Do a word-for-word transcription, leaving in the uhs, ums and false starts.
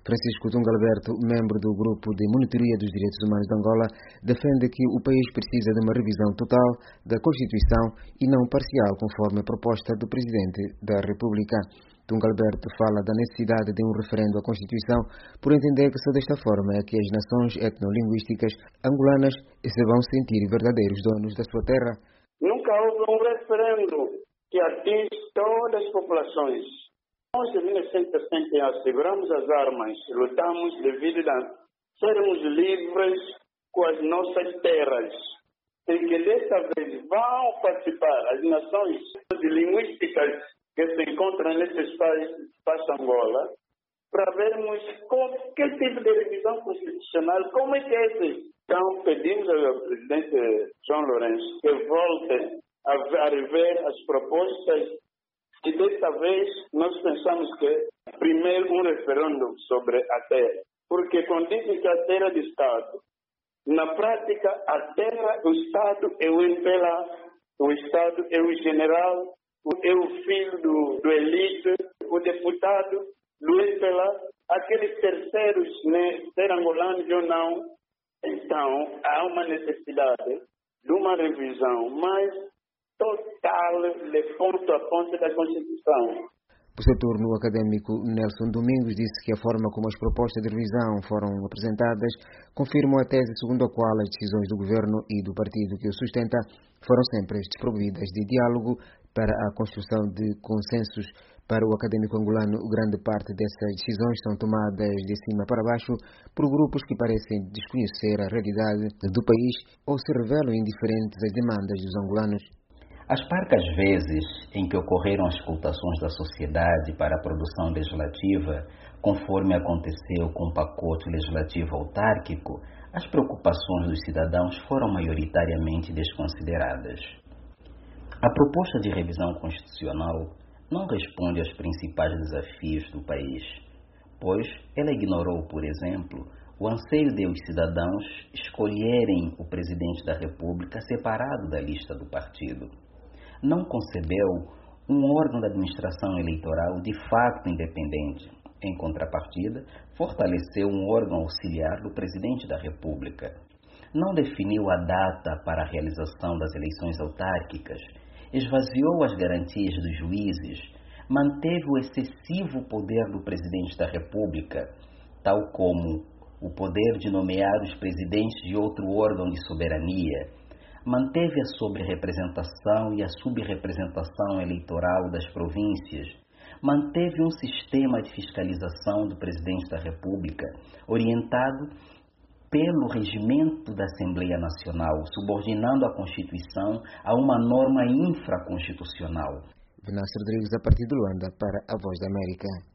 Francisco Tungalberto, membro do Grupo de Monitoria dos Direitos Humanos de Angola, defende que o país precisa de uma revisão total da Constituição e não parcial, conforme a proposta do Presidente da República. Tungalberto fala da necessidade de um referendo à Constituição, por entender que só desta forma é que as nações etnolinguísticas angolanas se vão sentir verdadeiros donos da sua terra. Nunca houve um referendo que atinge todas as populações. Nós, em mil novecentos e sessenta e um, seguramos as armas, lutamos devido a sermos livres com as nossas terras. E que desta vez vão participar as nações linguísticas que se encontram nesse espaço, espaço Angola, para vermos com, que tipo de revisão constitucional, como é que é esse. Então, pedimos ao presidente João Lourenço que volte a, a rever as propostas. E desta vez nós pensamos que primeiro um referendo sobre a terra, porque quando dizem que a terra é de Estado, na prática a terra, o Estado é o M P L A, o Estado é o general, é o filho do, do elite, o deputado do M P L A, aqueles terceiros, né, ser angolanos ou não. Então há uma necessidade de uma revisão mais total de ponto a ponto da Constituição. Por seu turno, o académico Nelson Domingos disse que a forma como as propostas de revisão foram apresentadas confirmam a tese segundo a qual as decisões do governo e do partido que o sustenta foram sempre desprovidas de diálogo para a construção de consensos. Para o académico angolano, grande parte dessas decisões são tomadas de cima para baixo por grupos que parecem desconhecer a realidade do país ou se revelam indiferentes às demandas dos angolanos. As parcas vezes em que ocorreram as escutações da sociedade para a produção legislativa, conforme aconteceu com o pacote legislativo autárquico, as preocupações dos cidadãos foram maioritariamente desconsideradas. A proposta de revisão constitucional não responde aos principais desafios do país, pois ela ignorou, por exemplo, o anseio de os cidadãos escolherem o presidente da República separado da lista do partido. Não concebeu um órgão da administração eleitoral de facto independente. Em contrapartida, fortaleceu um órgão auxiliar do presidente da República. Não definiu a data para a realização das eleições autárquicas, esvaziou as garantias dos juízes, manteve o excessivo poder do presidente da República, tal como o poder de nomear os presidentes de outro órgão de soberania, manteve a sobre-representação e a subrepresentação eleitoral das províncias, manteve um sistema de fiscalização do presidente da República, orientado pelo regimento da Assembleia Nacional, subordinando a Constituição a uma norma infraconstitucional. Venâncio Rodrigues, a partir de Luanda, para a Voz da América.